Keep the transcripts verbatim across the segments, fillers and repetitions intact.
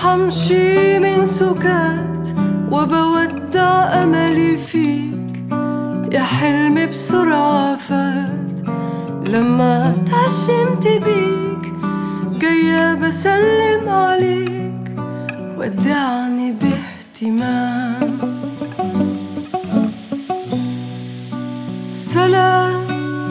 حمشي من سكات وبودع أملي فيك، يا حلمي بسرعة فات لما تعشمت بيك. جاية بسلم عليك ودعني باهتمام. سلام،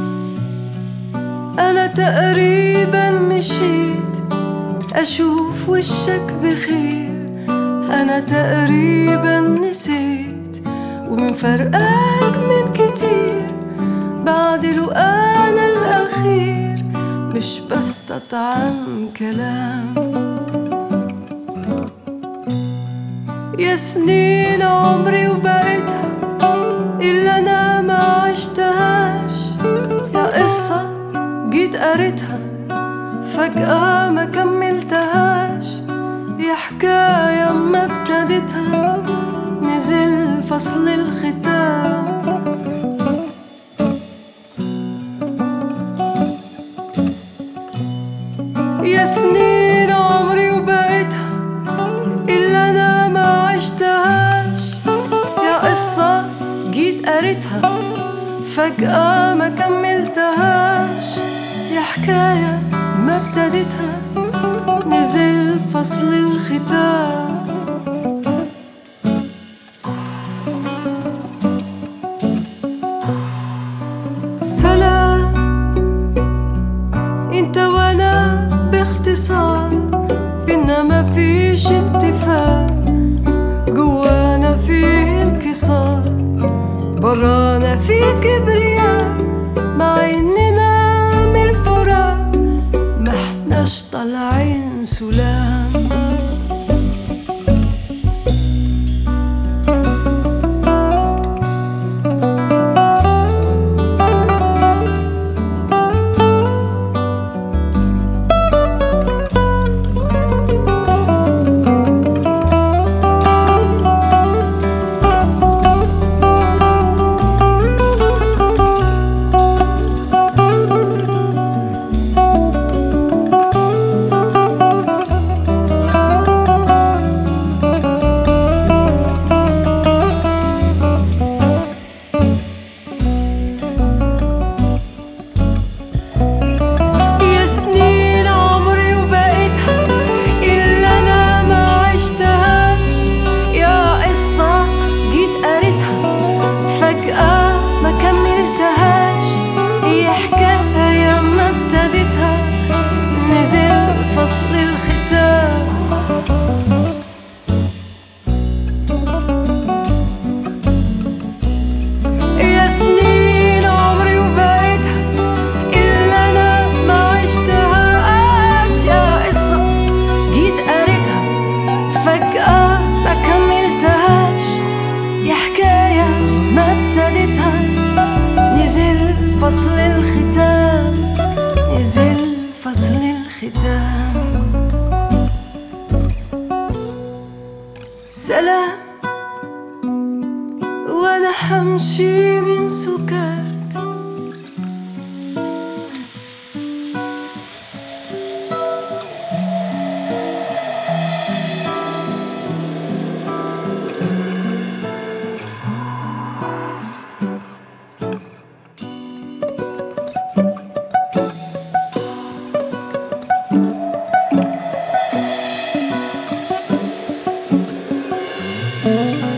أنا تقريبا مشيت أشوف وشك بخير. أنا تقريبا نسيت ومن فرقك من كتير. بعدله أنا الأخير مش بستطعم كلام. يا سنين عمري وبقيتها إلا أنا ما عشتهاش. يا قصة جيت قريتها فجأة ما كملتهاش. يا حكاية ما ابتديتها نزل فصل الختام. يا سنين عمري وبقيتها إلا أنا ما عشتهاش. يا قصة جيت قريتها فجأة ما كملتهاش. يا حكاية ما ابتديتها نزل فصل الختام. سلام، انت وانا باختصار بينا ما فيش اتفاق. جوانا فيه انكسار، برانا فيه كبرياء. مع اننا من الفراق ما احناش طالعين سلام. فصل الختام. يا سنين عمري وبقيتها إلا أنا ما عشتهاش. يا قصة جيت قريتها فجأة ما كملتهاش. يا حكاية ما ابتديتها نزل فصل الختام. نزل فصل الختام. سلام، وانا حمشي من سكات. thank you